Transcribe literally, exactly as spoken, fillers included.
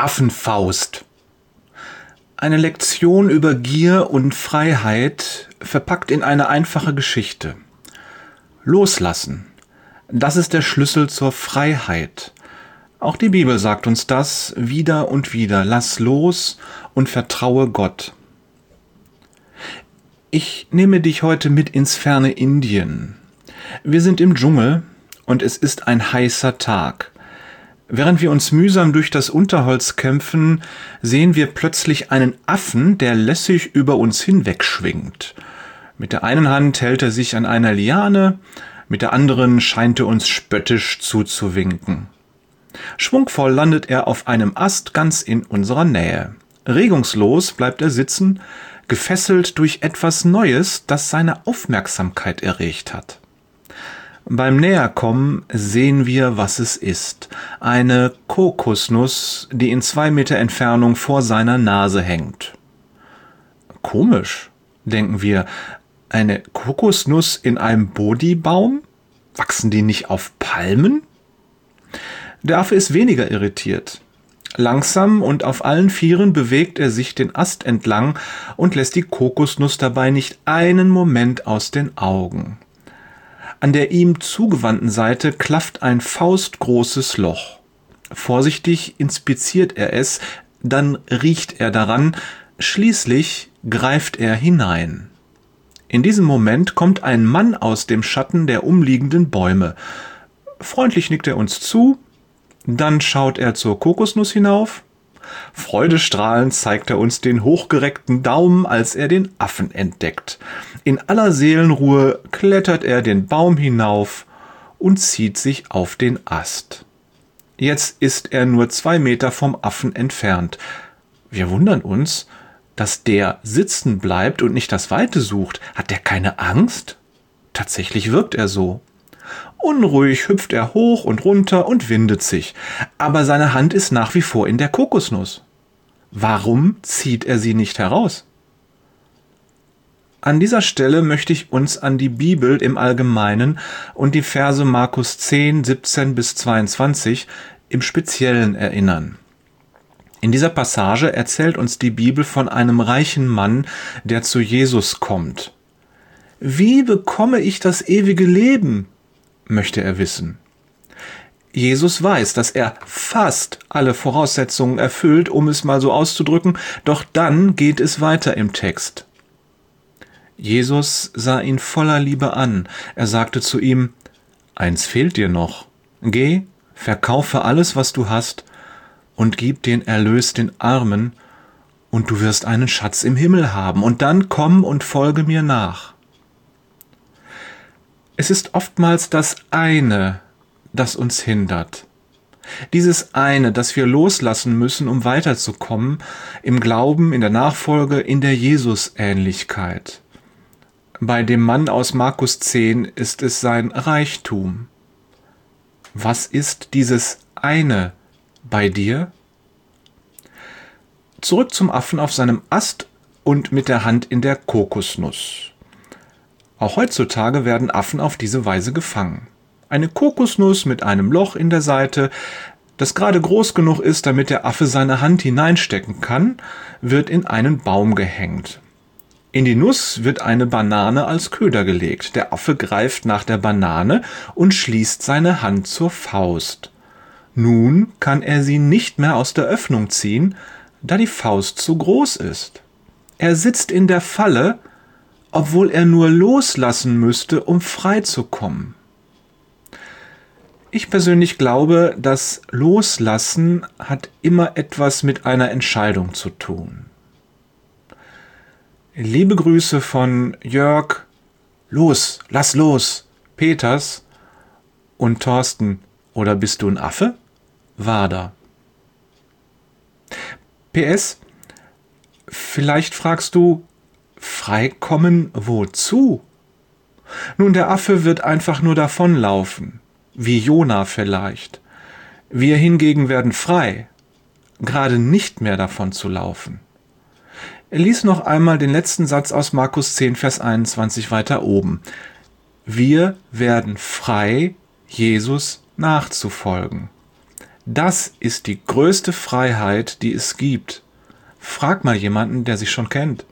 Affenfaust. Eine Lektion über Gier und Freiheit, verpackt in eine einfache Geschichte. Loslassen, das ist der Schlüssel zur Freiheit. Auch die Bibel sagt uns das wieder und wieder. Lass los und vertraue Gott. Ich nehme dich heute mit ins ferne Indien. Wir sind im Dschungel und es ist ein heißer Tag. Während wir uns mühsam durch das Unterholz kämpfen, sehen wir plötzlich einen Affen, der lässig über uns hinwegschwingt. Mit der einen Hand hält er sich an einer Liane, mit der anderen scheint er uns spöttisch zuzuwinken. Schwungvoll landet er auf einem Ast ganz in unserer Nähe. Regungslos bleibt er sitzen, gefesselt durch etwas Neues, das seine Aufmerksamkeit erregt hat. Beim Näherkommen sehen wir, was es ist. Eine Kokosnuss, die in zwei Meter Entfernung vor seiner Nase hängt. Komisch, denken wir. Eine Kokosnuss in einem Bodhi-Baum? Wachsen die nicht auf Palmen? Der Affe ist weniger irritiert. Langsam und auf allen Vieren bewegt er sich den Ast entlang und lässt die Kokosnuss dabei nicht einen Moment aus den Augen. An der ihm zugewandten Seite klafft ein faustgroßes Loch. Vorsichtig inspiziert er es, dann riecht er daran, schließlich greift er hinein. In diesem Moment kommt ein Mann aus dem Schatten der umliegenden Bäume. Freundlich nickt er uns zu, dann schaut er zur Kokosnuss hinauf. Freudestrahlend zeigt er uns den hochgereckten Daumen, als er den Affen entdeckt. In aller Seelenruhe klettert er den Baum hinauf und zieht sich auf den Ast. Jetzt ist er nur zwei Meter vom Affen entfernt. Wir wundern uns, dass der sitzen bleibt und nicht das Weite sucht. Hat der keine Angst? Tatsächlich wirkt er so. Unruhig hüpft er hoch und runter und windet sich, aber seine Hand ist nach wie vor in der Kokosnuss. Warum zieht er sie nicht heraus? An dieser Stelle möchte ich uns an die Bibel im Allgemeinen und die Verse Markus zehn, siebzehn bis zweiundzwanzig im Speziellen erinnern. In dieser Passage erzählt uns die Bibel von einem reichen Mann, der zu Jesus kommt. Wie bekomme ich das ewige Leben? Möchte er wissen. Jesus weiß, dass er fast alle Voraussetzungen erfüllt, um es mal so auszudrücken, doch dann geht es weiter im Text. Jesus sah ihn voller Liebe an. Er sagte zu ihm, eins fehlt dir noch. Geh, verkaufe alles, was du hast, und gib den Erlös den Armen, und du wirst einen Schatz im Himmel haben, und dann komm und folge mir nach. Es ist oftmals das eine, das uns hindert. Dieses eine, das wir loslassen müssen, um weiterzukommen, im Glauben, in der Nachfolge, in der Jesusähnlichkeit. Bei dem Mann aus Markus zehn ist es sein Reichtum. Was ist dieses eine bei dir? Zurück zum Affen auf seinem Ast und mit der Hand in der Kokosnuss. Auch heutzutage werden Affen auf diese Weise gefangen. Eine Kokosnuss mit einem Loch in der Seite, das gerade groß genug ist, damit der Affe seine Hand hineinstecken kann, wird in einen Baum gehängt. In die Nuss wird eine Banane als Köder gelegt. Der Affe greift nach der Banane und schließt seine Hand zur Faust. Nun kann er sie nicht mehr aus der Öffnung ziehen, da die Faust zu groß ist. Er sitzt in der Falle, obwohl er nur loslassen müsste, um frei zu kommen. Ich persönlich glaube, das Loslassen hat immer etwas mit einer Entscheidung zu tun. Liebe Grüße von Jörg, los, lass los, Peters und Thorsten, oder bist du ein Affe? Wader. P S, vielleicht fragst du, freikommen wozu? Nun, der Affe wird einfach nur davonlaufen, wie Jona vielleicht. Wir hingegen werden frei, gerade nicht mehr davon zu laufen. Lies noch einmal den letzten Satz aus Markus zehn, Vers einundzwanzig weiter oben. Wir werden frei, Jesus nachzufolgen. Das ist die größte Freiheit, die es gibt. Frag mal jemanden, der sich schon kennt.